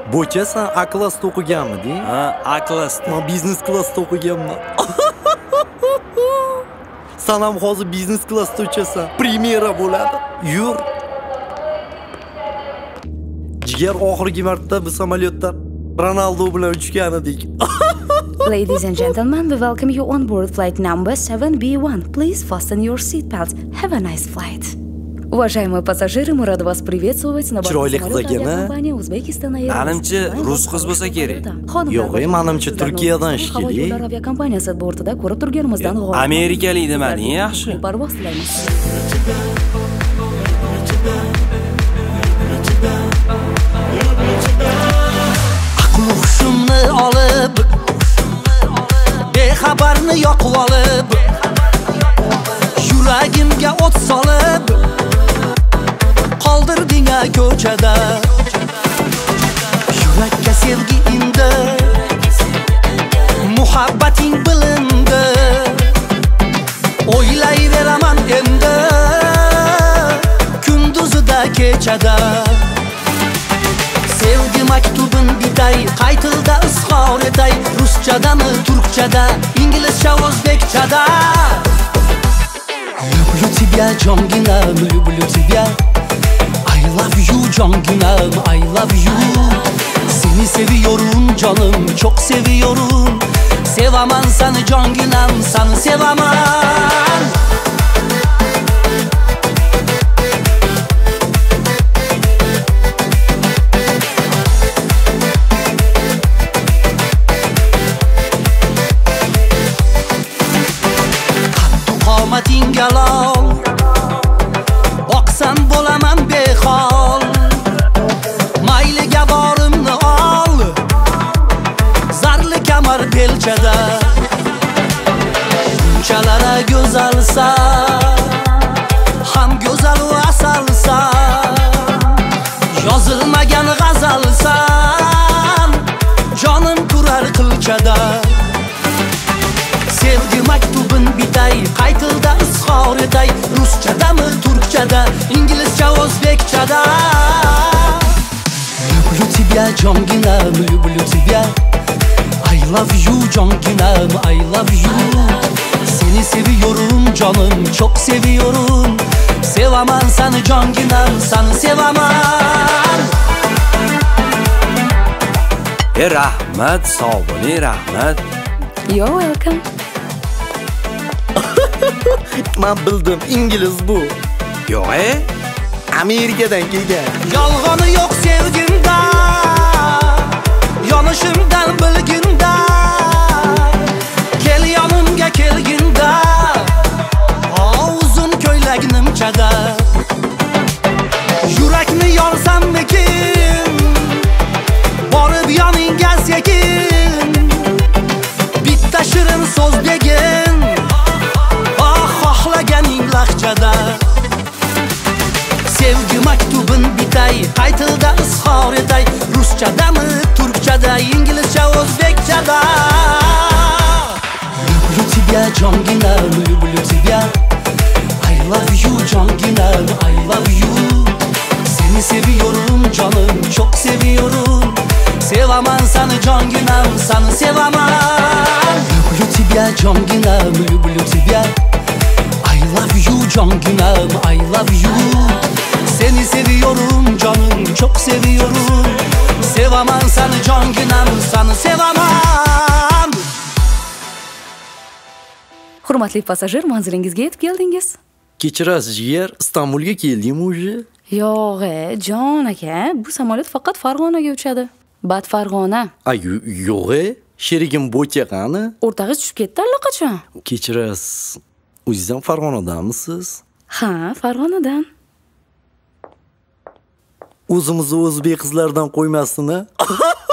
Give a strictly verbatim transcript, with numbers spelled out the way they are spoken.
Bo'cha, sen A klassda o'qiganmiding? Ha, A klassda. Men biznes klassda o'qiganman. Sen ham hozir biznes klassda uchasan. Premyera bo'ladi. Yur. Jigar oxirgi marta bu samolyotda Ronaldo bilan uchgan edik. Ladies and gentlemen, we welcome you on board flight number seven B one. Please fasten your seatbelts. Have a nice flight. Уважаемые пассажиры, мы рады вас приветствовать на борту самолета авиакомпании Uzbekistan Airlines. Menimcha rus qiz bo'lsa kerak. Yo'q, menimcha Turkiyadan shekilli. Havo aviakompaniyasi bortida ko'rib turganimizdan g'oyib. Amerikalik demading, yaxshi. Parvoz tilaymiz. Aql hushimni olib, bexabarni yoqib olib, yuragimga o't solib, qoldirding ko'chada. Yurakka sevgi indi, muhabbating bilindi. O'ylayveraman endi, kunduzida kechada. Sevgi maktubin bitay, qaytilda izhor etay. Ruschadami, turkchada, inglizcha, o'zbekchada. Люблю тебя, jonginam, люблю тебя. I love you, jonginam, I love you. Seni seviyorum canım, çok seviyorum. Sevaman seni jonginam, seni sevaman. Qomating galol, boqsam bo'laman behol. Mayliga borimni ol, zarli kamar belchada. Shunchalara go'zalsa, ham go'zal va asalsa. Yozilmagan g'azalsan, jonim kurar qilchada. Sevgi maktubin bitay, qaytilda izhor etay. Ruschadami, turkchada, inglizcha, o'zbekchada. Люблю тебя, jonginam, люблю тебя. I love you, jonginam, I love you. Seni seviyorum canım, çok seviyorum. Sevaman seni jonginam, seni sevaman. E, rahmat, sog' bo'ling, rahmat. You're welcome. Men bildim, ingliz bu. Yo'q, e? Amerikadan kelgan. Yolg'oni yo'q sevgimda, yonishimdan bilginda. Kel yonimga kelginda, uzun ko'ylak nimchada. Yurakni yorsammikin, borib yoningga sekin. Bitta shirin so'z begin, xohlaganing laqchada. Sevgi maktubin bitay, qaytilda izhor etay. Ruschadami, turkchada, inglizcha, o'zbekchada. Люблю тебя, jonginam, люблю тебя. I love you, jonginam, I love you. Seni seviyorum canım, çok seviyorum. Sevaman seni jonginam, seni sevaman. Люблю тебя, jonginam, люблю тебя. I love you, jonginam, I love you. Seni seviyorum canım, çok seviyorum. Sevaman seni jonginam, seni sevaman. Hurmatli passajir, manzilingizga yetib keldingiz. Kechirasiz, jigar, Istanbulga keldim o'zi. Yo'q, e, jon aka, bu samolyot faqat Farg'onaga uchadi. Bad Farg'ona. Ay, yo'q, e, sherigim Bo'cha qani? O'rtag'iz tushib ketdi allaqachon. Kechirasiz. O'zingiz ham Farg'onadanmisiz? Ha, Farg'onadan. O'zimizni o'zbek qizlardan qo'ymasdin-a?